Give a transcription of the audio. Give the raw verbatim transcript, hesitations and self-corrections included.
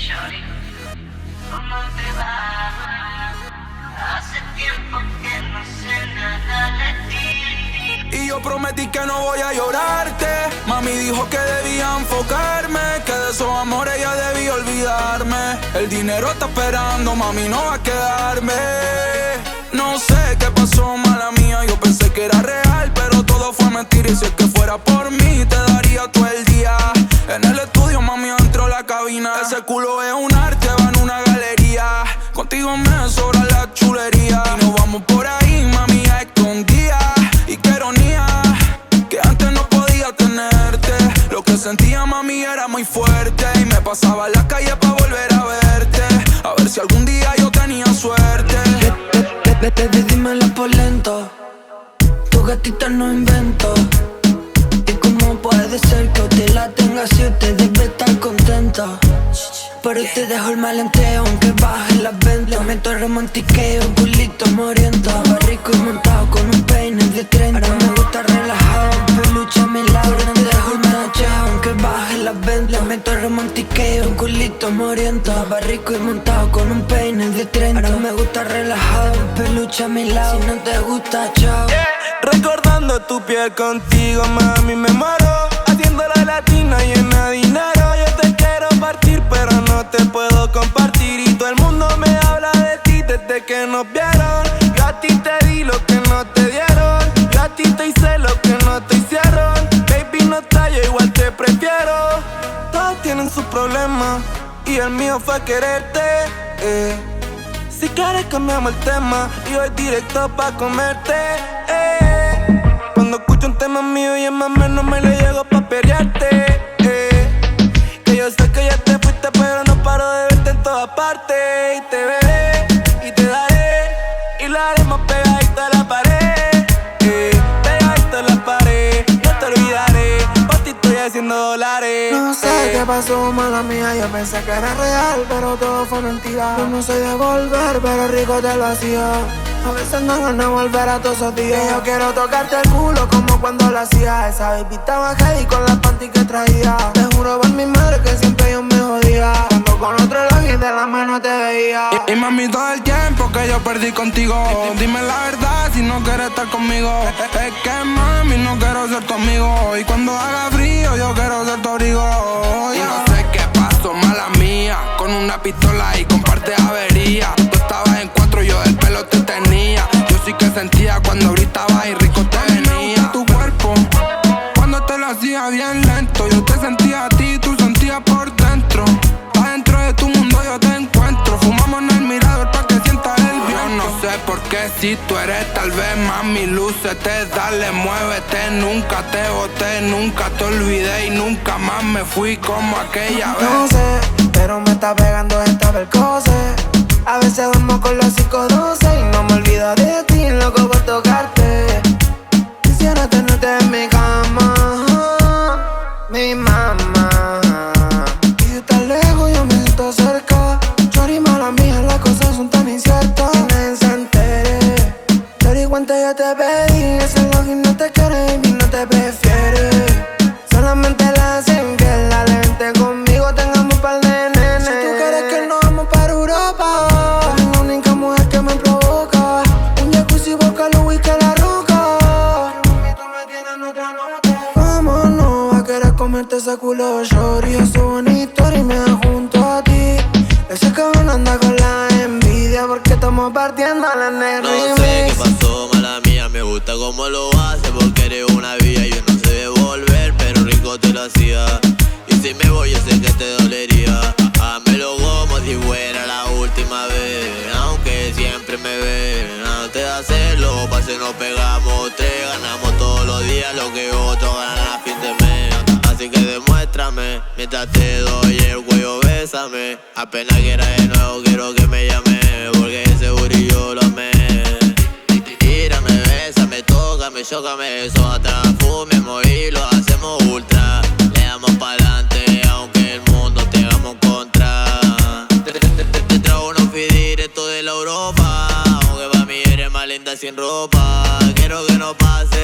Shorty, ¿cómo te va? Hace tiempo que no sé nada de ti. Y yo prometí que no voy a llorarte. Mami dijo que debía enfocarme, que de esos amores ya debí olvidarme. El dinero está esperando, mami, no va a quedarme. No sé qué pasó, mala mía. Yo pensé que era real, pero todo fue mentira. Y si es que fuera por mí, te daría todo el día. En el estudio, mami, entro la cabina. Ese culo es un arte, va en una galería. Contigo me sobra la chulería. Y nos vamos por ahí, mami, a escondidas. Y qué ironía, que antes no podía tenerte. Lo que sentía, mami, era muy fuerte. Y me pasaba en la calle pa' volver a verte. A ver si algún día yo tenía suerte. Baby, dímelo por lento. Tu gatita no invento. ¿Y cómo puede ser que usted la tenga si usted debe estar contenta? Pero te dejo el malenteo, aunque baje las ventas. Le meto el romantiqueo, un culito moriento. Va rico y montado con un peine de treinta. Ahora me gusta relajado, peluche a mi lado. Te dejo el malenteo, aunque baje las ventas. Le meto el romantiqueo, un culito moriento. Va rico y montado con un peine de treinta. Ahora me gusta relajado, peluche a mi lado. Si no te gusta, chao. Recordando tu piel contigo, mami, me muero. Haciendo la latina llena de dinero. Yo te quiero partir, pero no te puedo compartir. Y todo el mundo me habla de ti desde que nos vieron. Yo a ti te di lo que no te dieron. Yo a ti te hice lo que no te hicieron. Baby, no tallo, igual te prefiero. Todos tienen sus problemas y el mío fue quererte, eh. Si quieres cambiamos el tema y voy directo pa' comerte, eh. Cuando escucho un tema mío y en más menos me le llego pa' pelearte, eh. Que yo sé que ya te fuiste pero no paro de verte en todas partes. Y te veré y te daré y lo haremos pegadito a la pared, eh. Pegadito a la pared, no te olvidaré. Por ti estoy haciendo dólares. No sé qué pasó, mala mía, yo pensé que era real, pero todo fue mentira. Yo no soy de volver, pero rico te lo hacía. A veces no gano volver a todos esos días. Yo quiero tocarte el culo como cuando lo hacía. Esa baby estaba heavy con la panty que traía. Te juro por mi madre que siempre yo me jodía. Cuando con otro lo vi de la mano te veía. Y, y mami, todo el tiempo que yo perdí contigo, dime la verdad si no quieres estar conmigo. Es que mami, no quiero ser tu amigo. Y cuando haga frío yo quiero ser tu abrigo. Y no sé qué pasó, mala mía. Con una pistola y con parte de avería. Tú estabas en cuatro, yo del pelo te tenía. Yo sí que sentía cuando gritabas y rico te venía. Tu cuerpo, cuando te lo hacía bien lento. Yo te sentía a ti, tú sentías por dentro. Adentro de tu mundo yo te encuentro. Fumamos en el mirador pa' que sientas el viento. Yo no sé por qué si tú eres tal vez mami, lúcete, dale, muévete. Nunca te boté, nunca te olvidé y nunca más me fui como aquella vez. No sé, pero me está pegando esta percose. A veces duermo con los cinco doce y no me olvido de ti, loco por tocarte. Quisiera tenerte en mi cama, mi mamá. Y si estás lejos yo me siento cerca. Chori, mala mía, las cosas son tan inciertas. Que nadie se entere. Chori, cuánto yo te pedí. Ese login no te quiere y no te prefiere. Solamente la hacen fiel, dale, vente conmigo, tengamos un par de nenes. Si tú quieres que nos vamos para Europa, tú eres la única mujer que me provoca. Un jacuzzi, boca, Louis, que la roca. Pero tú me tienes otra nota. Vámonos, va a querer comerte ese culo, shorty. Yo subo una historia y me da junto a ti. Ese cabrón anda con la envidia porque estamos partiendo la negra. No sé qué pasó, mala mía, me gusta cómo lo hace porque eres una vía. Yo no sé devolver, pero rico te lo hacía. Y si me voy yo sé que te dolería. Hámelo como si fuera la última vez, aunque siempre me ve. Antes de hacerlo, pase nos pegamos tres. Ganamos todos los días lo que otros ganan a fin de mes. Así que demuéstrame, mientras te doy el cuello, bésame. Apenas quieras de nuevo, quiero que me llame, porque ese booty yo lo amé. Tírame, bésame, tócame, chócame, eso atrás. Fumemos y lo hacemos ultra. Le damos pa'lante, aunque el mundo tengamos contra. Te, te, te, te, te traigo unos fidi directo de la Europa, aunque pa' mí eres más linda sin ropa. Quiero que no pase